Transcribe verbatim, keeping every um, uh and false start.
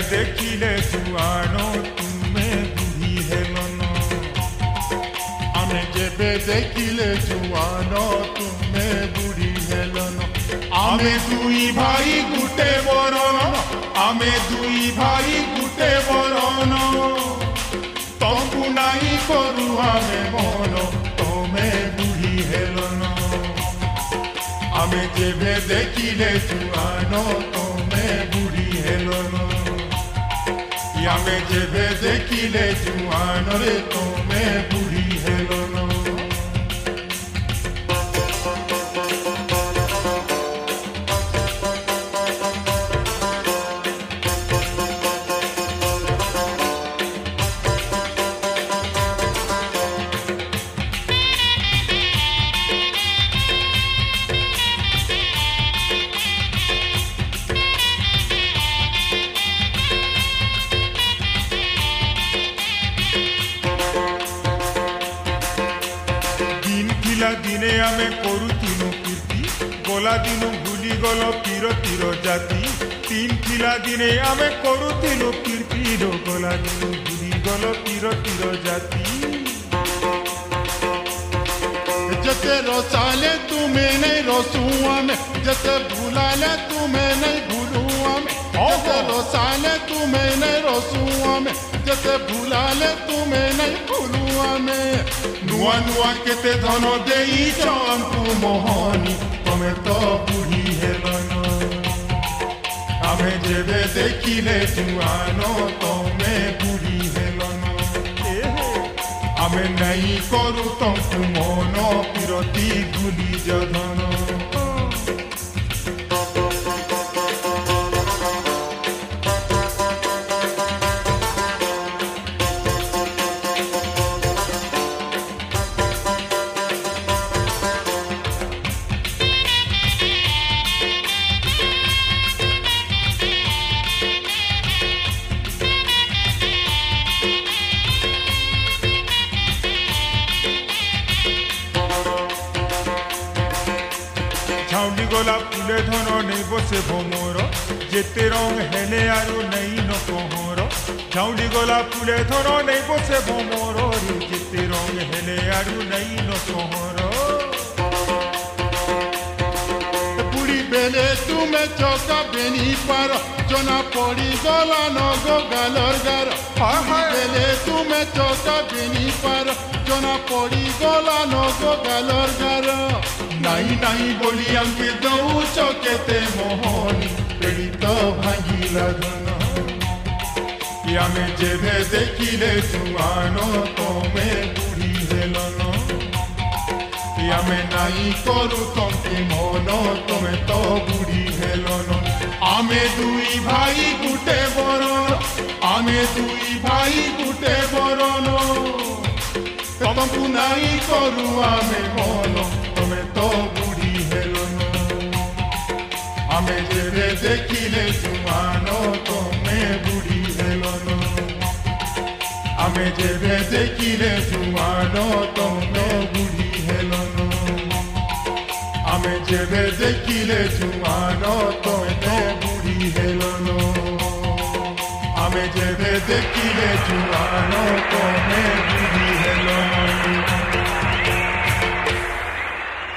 देखिले जुआन तुमे बुढ़ी हेलन आमे जेबे देखिले जुआन तुमे बुढ़ी हेलन आमे दुई भाई गुटे बरन आमे दुई भाई गुटे बरन तंबु नाई करू आमे मन तमे बुढ़ी हेलन आमे जेबे देखिले जुआन तमे बुढ़ी हेलन आमे जेबे देखिले जुआन रे तमे बुढ़ी हेलन दिने आमे करुथिनु कीर्ति गला दिन भूली गल पीर तीर जाति तीन थिला दिने आमे करुथिनु कीर्ति गला दिन भूली गल पीर तीर जाति जते रसाले तुम्हें नहीं रसू आमे जते भूलाले तुम्हें नहीं भूलू आमे जते रसाले तुम्हें नहीं रसू आमे जते भूलाले तुम्हें नहीं भूलू आमे नुआ नुआ केते धन देई चंपू मोहनी तमे तो बुढ़ी हेलन आमे जेबे देखिले जुआन तमे बुढ़ी हेलन आमे नहीं करू तंकु मन पिरती गुली जधन झाउली गला फुले धन नहीं बसे भोमर जेते रंग हेले आरु नहीं न कहर झाउली गला फुले धन नहीं बसे भोमर जेते रंग हेले आरु नहीं न कहर पुरी बेले तुमे चौका बेनी पार जना पड़ी गला नगो गालर गार पुरी बेले तुमे चौका बेनी पार जना पड़ी गला नगो गालर गार नहीं नहीं बोली हमके दौच केते मोहनी पेड़ी तो भांगिला धन आमे जेबे देखिले जुआन तमे बुढ़ी हेलन आमे नहीं करू तंके मन तमे तो बुढ़ी हेलन आमे दुई भाई गुटे बरन आमे दुई भाई गुटे बरन तमकु नहीं करू आमे मन तमे तो बुढ़ी हेलन आमे जेबे देखिले जुआन तमे बुढ़ी हेलन आमे जेबे देखिले जुआन तमे बुढ़ी हेलन आमे जेबे देखिले जुआन तमे बुढ़ी हेलन आमे जेबे देखिले जुआन तमे